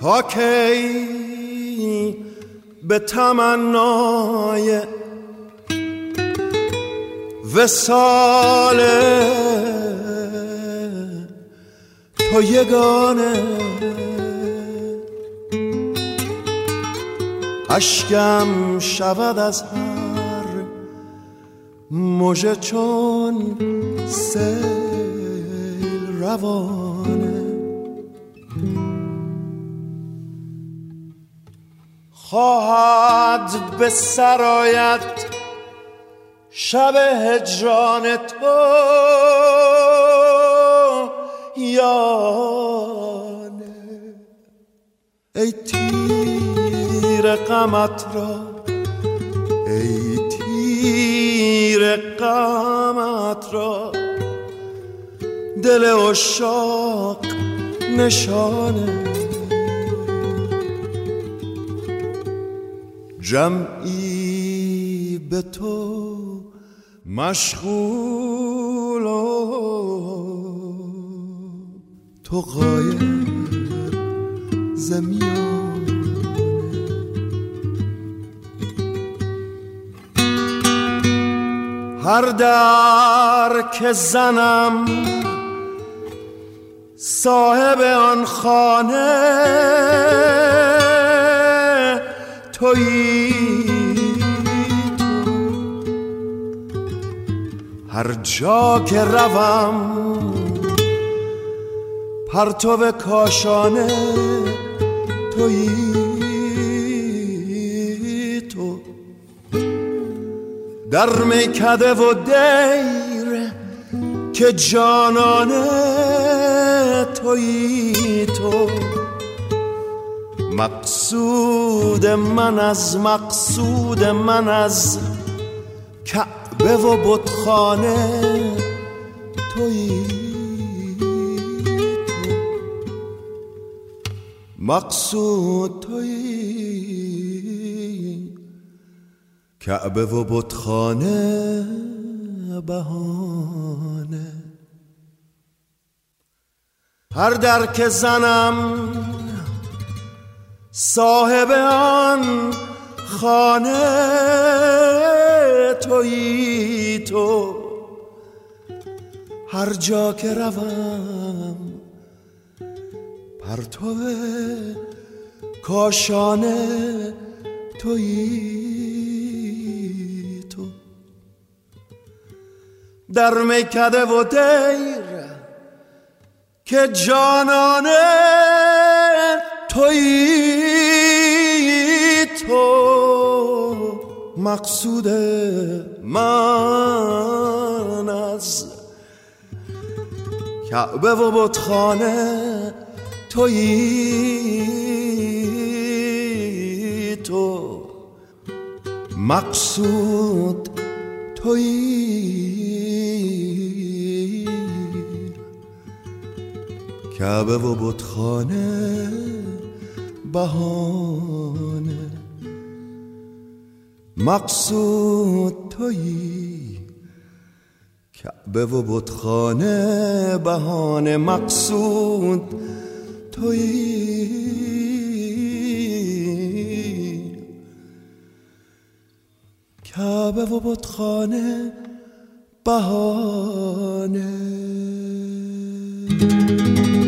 تا کی به تمنای وصال تو یگانه اشکم شود از هر مژه چون سیل روانه. خواهد به سرایت شب هجران تو یانه، ای تیر غمت را، ای تیر غمت را دل عشاق نشانه. جمعی به تو مشغول و تو غایب ز میانه. هر در که زنم صاحب آن خانه تویی تو. هر جا که روم پرتو کاشانه تویی تو. در میکده و دیر که جانانه تویی تو. مقصود من از کعبه و بتخانه تویی تو. مقصود تویی، کعبه و بتخانه بهانه. هر در که زنم صاحب آن خانه تویی تو. هر جا که روم پرتو کاشانه تویی تو. در میکده و دیر که جانانه تویی تو. مقصود من از کعبه و بتخانه تویی تو. مقصود تویی، کعبه و بتخانه بهانه. مقصود تویی، کعبه و بتخانه بهانه. مقصود تویی، کعبه و بتخانه بهانه.